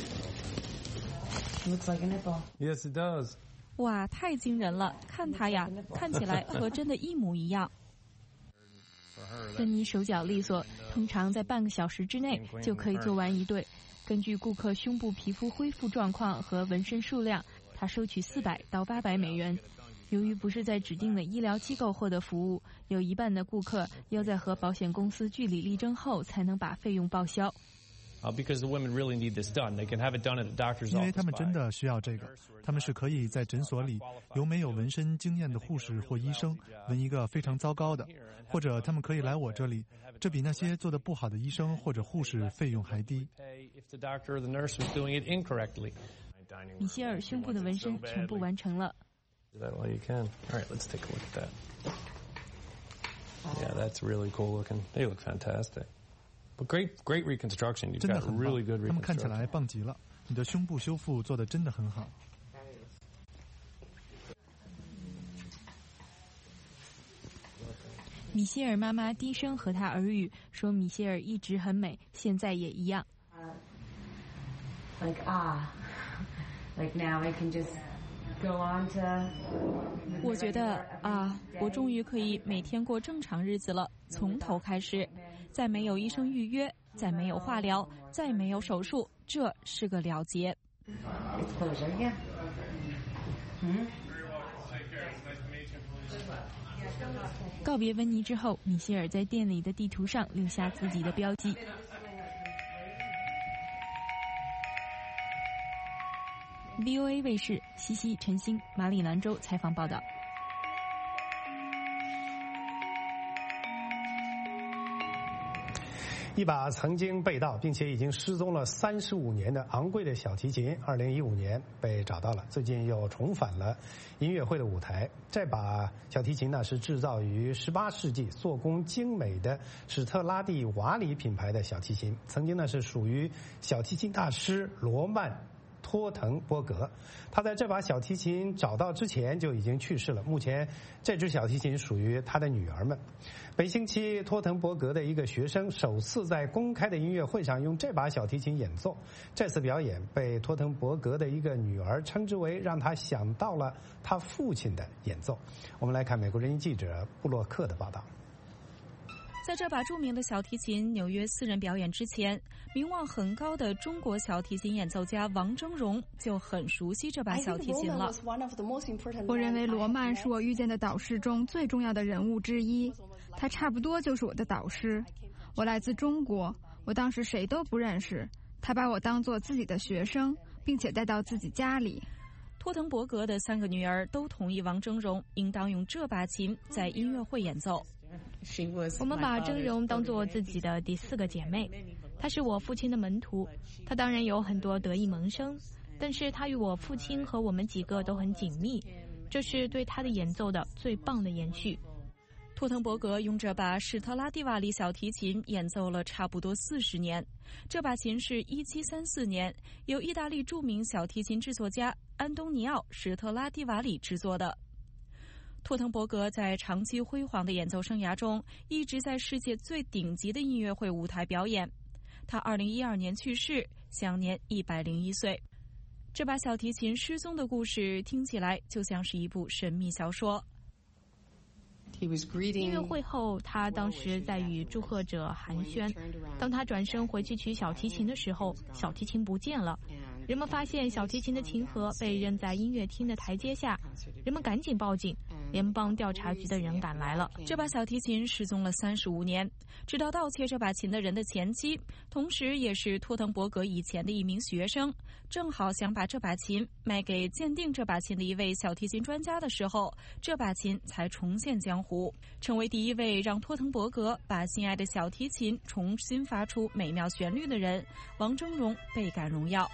Looks like a nipple. Yes, it does. 哇，太惊人了！看他呀，看起来和真的一模一样。 温妮手脚利索，通常在半个小时之内就可以做完一对。根据顾客胸部皮肤恢复状况和纹身数量，他收取四百到八百美元。由于不是在指定的医疗机构获得服务，有一半的顾客要在和保险公司据理力争后才能把费用报销。 因为他们真的需要这个，他们是可以在诊所里由没有纹身经验的护士或医生纹一个非常糟糕的，或者他们可以来我这里，这比那些做得不好的医生或者护士费用还低。 米歇尔胸部的纹身全部完成了。 Do that while you can. All right, let's take a look at that. Yeah, that's really cool looking. They look fantastic. But great, great reconstruction. You've got really good reconstruction. 他们看起来棒极了。你的胸部修复做得真的很好。 米歇尔妈妈低声和她耳语说：“米歇尔一直很美，现在也一样。” Like ah, like now I can just. Go on to... 我觉得啊，我终于可以每天过正常日子了，从头开始，在没有医生预约， 再没有化疗，再没有手术，这是个了结。告别温妮之后，米歇尔在店里的地图上留下自己的标记。V O A 卫视西西、陈星，马里兰州采访报道。 一把曾经被盗并且已经失踪了三十五年的昂贵的小提琴，二零一五年被找到了，最近又重返了音乐会的舞台。这把小提琴呢是制造于十八世纪，做工精美的史特拉蒂瓦里品牌的小提琴，曾经呢是属于小提琴大师罗曼托滕波格。他在这把小提琴找到之前就已经去世了，目前这只小提琴属于他的女儿们。本星期托滕伯格的一个学生首次在公开的音乐会上用这把小提琴演奏，这次表演被托滕伯格的一个女儿称之为让他想到了他父亲的演奏。我们来看美国之音记者布洛克的报道。 在这把著名的小提琴纽约私人表演之前，名望很高的中国小提琴演奏家王峥嵘就很熟悉这把小提琴了。 我认为罗曼是我遇见的导师中最重要的人物之一，他差不多就是我的导师。我来自中国，我当时谁都不认识，他把我当作自己的学生，并且带到自己家里。 托滕伯格的三个女儿都同意王峥嵘应当用这把琴在音乐会演奏。 我们把峥嵘当作自己的第四个姐妹，她是我父亲的门徒，她当然有很多得意门生，但是她与我父亲和我们几个都很紧密，这是对她的演奏的最棒的延续。 托滕伯格用这把史特拉蒂瓦里小提琴演奏了差不多四十年，这把琴是一七三四年由意大利著名小提琴制作家安东尼奥·史特拉蒂瓦里制作的。托滕伯格在长期辉煌的演奏生涯中，一直在世界最顶级的音乐会舞台表演。他二零一二年去世，享年一百零一岁。这把小提琴失踪的故事听起来就像是一部神秘小说。 音乐会后，他当时在与祝贺者寒暄。当他转身回去取小提琴的时候，小提琴不见了。人们发现小提琴的琴盒被扔在音乐厅的台阶下，人们赶紧报警，联邦调查局的人赶来了。 这把小提琴失踪了三十五年，直到盗窃这把琴的人的前妻，同时也是托滕伯格以前的一名学生，正好想把这把琴卖给鉴定这把琴的一位小提琴专家的时候，这把琴才重现江湖，成为第一位让托滕伯格把心爱的小提琴重新发出美妙旋律的人。王峥嵘倍感荣耀。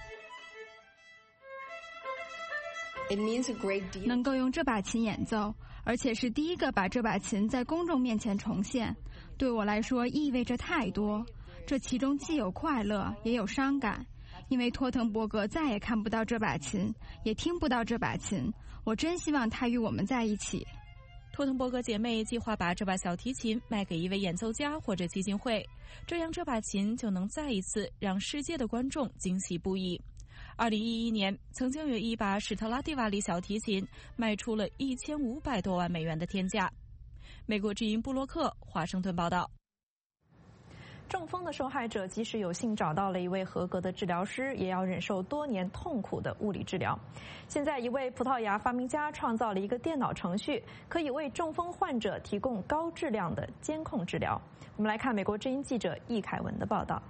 能够用这把琴演奏，而且是第一个把这把琴在公众面前重现，对我来说意味着太多。这其中既有快乐，也有伤感，因为托滕伯格再也看不到这把琴，也听不到这把琴。我真希望他与我们在一起。 托滕伯格姐妹计划把这把小提琴卖给一位演奏家或者基金会，这样这把琴就能再一次让世界的观众惊喜不已。二零一一年，曾经有一把史特拉蒂瓦里小提琴卖出了一千五百多万美元的天价。美国之音布洛克华盛顿报道。 中风的受害者即使有幸找到了一位合格的治疗师，也要忍受多年痛苦的物理治疗。现在，一位葡萄牙发明家创造了一个电脑程序，可以为中风患者提供高质量的监控治疗。我们来看美国之音记者易凯文的报道。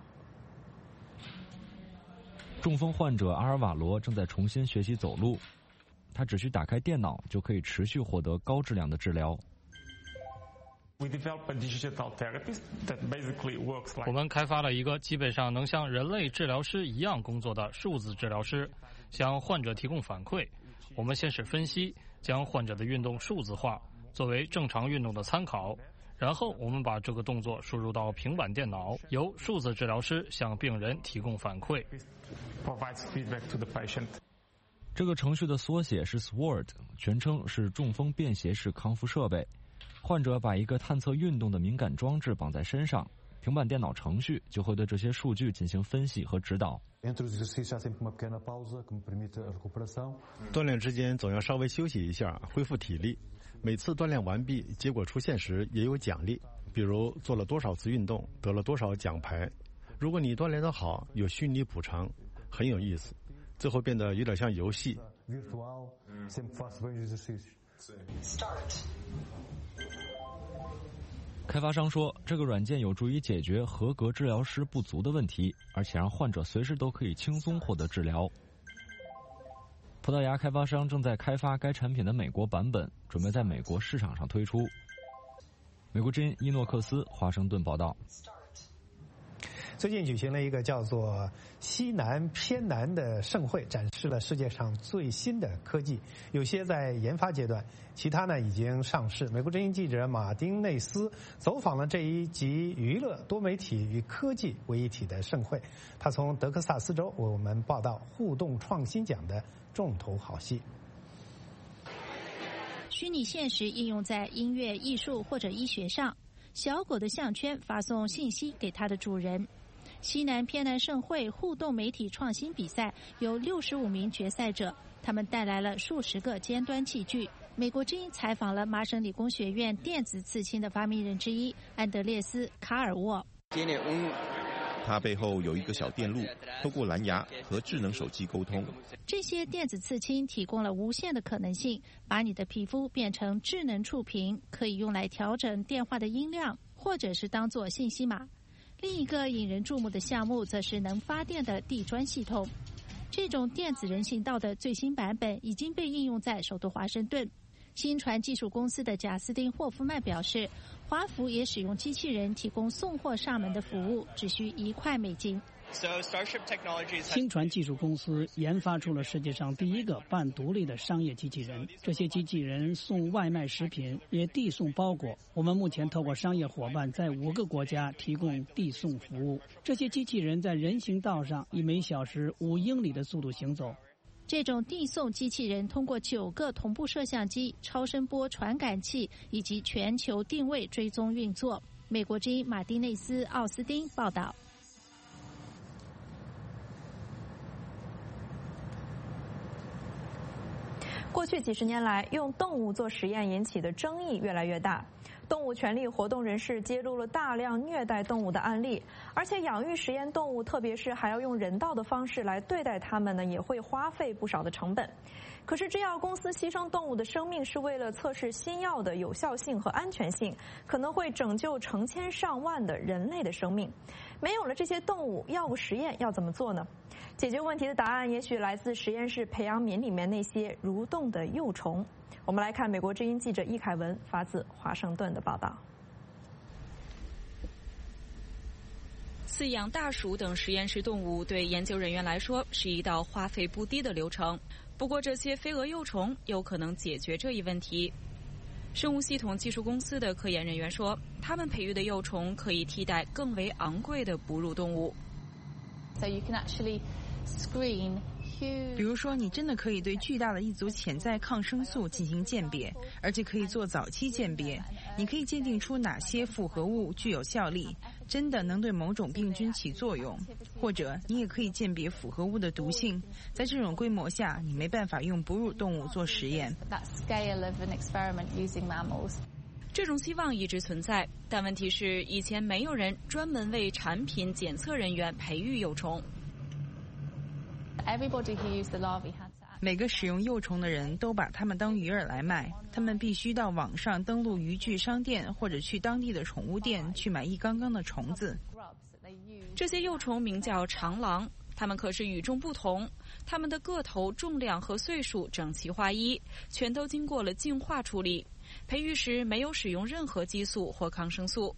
中风患者阿尔瓦罗正在重新学习走路，他只需打开电脑就可以持续获得高质量的治疗。 我们开发了一个基本上能像人类治疗师一样工作的数字治疗师，向患者提供反馈。我们先是分析，将患者的运动数字化，作为正常运动的参考。然后我们把这个动作输入到平板电脑，由数字治疗师向病人提供反馈。 这个程序的缩写是 S W O R D， 全称是中风便携式康复设备。患者把一个探测运动的敏感装置绑在身上，平板电脑程序就会对这些数据进行分析和指导。 锻炼之间总要稍微休息一下，恢复体力。每次锻炼完毕，结果出现时也有奖励，比如做了多少次运动，得了多少奖牌。 如果你锻炼得好，有虚拟补偿，很有意思，最后变得有点像游戏。 开发商说，这个软件有助于解决合格治疗师不足的问题，而且让患者随时都可以轻松获得治疗。葡萄牙开发商正在开发该产品的美国版本，准备在美国市场上推出。美国之音伊诺克斯华盛顿报道。 最近举行了一个叫做西南偏南的盛会，展示了世界上最新的科技，有些在研发阶段，其他呢已经上市。美国之音记者马丁内斯走访了这一集娱乐、多媒体与科技为一体的盛会，他从德克萨斯州为我们报道互动创新奖的重头好戏。 虚拟现实应用在音乐、艺术或者医学上，小狗的项圈发送信息给它的主人。西南偏南盛会互动媒体创新比赛有六十五名决赛者，他们带来了数十个尖端器具。美国之音采访了麻省理工学院电子刺青的发明人之一安德烈斯·卡尔沃。 它背后有一个小电路，透过蓝牙和智能手机沟通。 这些电子刺青提供了无限的可能性，把你的皮肤变成智能触屏，可以用来调整电话的音量，或者是当作信息码。另一个引人注目的项目则是能发电的地砖系统。这种电子人行道的最新版本已经被应用在首都华盛顿。新传技术公司的贾斯汀·霍夫曼表示，华府也使用机器人提供送货上门的服务，只需一块美金。 新传技术公司研发出了世界上第一个半独立的商业机器人，这些机器人送外卖食品，也递送包裹。我们目前透过商业伙伴在五个国家提供递送服务。这些机器人在人行道上以每小时五英里的速度行走。 这种递送机器人通过九个同步摄像机、超声波传感器以及全球定位追踪运作。美国之音马丁内斯·奥斯汀报道。 过去几十年来，用动物做实验引起的争议越来越大。动物权利活动人士揭露了大量虐待动物的案例，而且养育实验动物，特别是还要用人道的方式来对待它们呢，也会花费不少的成本。可是制药公司牺牲动物的生命是为了测试新药的有效性和安全性，可能会拯救成千上万的人类的生命。没有了这些动物，药物实验要怎么做呢？解决问题的答案也许来自实验室培养皿里面那些蠕动的幼虫。我们来看美国之音记者易凯文发自华盛顿的报道。 饲养大鼠等实验室动物对研究人员来说是一道花费不低的流程。不过，这些飞蛾幼虫有可能解决这一问题。生物系统技术公司的科研人员说，他们培育的幼虫可以替代更为昂贵的哺乳动物。 So you can actually screen 比如说，你真的可以对巨大的一组潜在抗生素进行鉴别，而且可以做早期鉴别。你可以鉴定出哪些复合物具有效力，真的能对某种病菌起作用，或者你也可以鉴别复合物的毒性。在这种规模下，你没办法用哺乳动物做实验。 这种希望一直存在，但问题是，以前没有人专门为产品检测人员培育幼虫。 每个使用幼虫的人都把它们当鱼饵来卖，他们必须到网上登录渔具商店，或者去当地的宠物店去买一缸缸的虫子。 这些幼虫名叫长廊，它们可是与众不同，它们的个头、重量和岁数整齐划一，全都经过了净化处理。培育时没有使用任何激素或抗生素。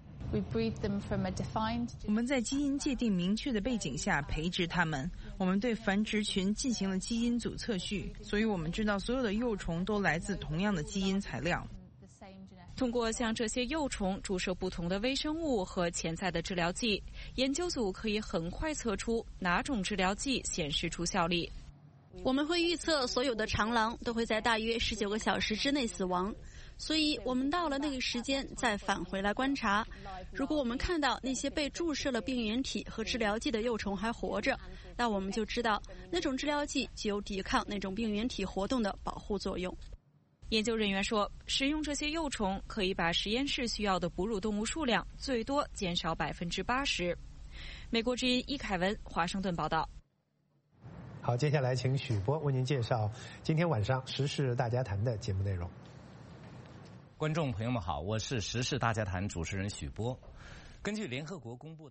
我们在基因界定明确的背景下培植它们，我们对繁殖群进行了基因组测序，所以我们知道所有的幼虫都来自同样的基因材料。 通过向这些幼虫注射不同的微生物和潜在的治疗剂，研究组可以很快测出哪种治疗剂显示出效力。 我们会预测所有的长廊都会在大约十九个小时之内死亡，所以我们到了那个时间再返回来观察。如果我们看到那些被注射了病原体和治疗剂的幼虫还活着，那我们就知道那种治疗剂具有抵抗那种病原体活动的保护作用。 研究人员说，使用这些幼虫可以把实验室需要的哺乳动物数量最多减少百分之八十。 美国之音伊凯文华盛顿报道。 好，接下来请许波为您介绍今天晚上时事大家谈的节目内容。 观众朋友们好，我是时事大家谈主持人许波。根据联合国公布的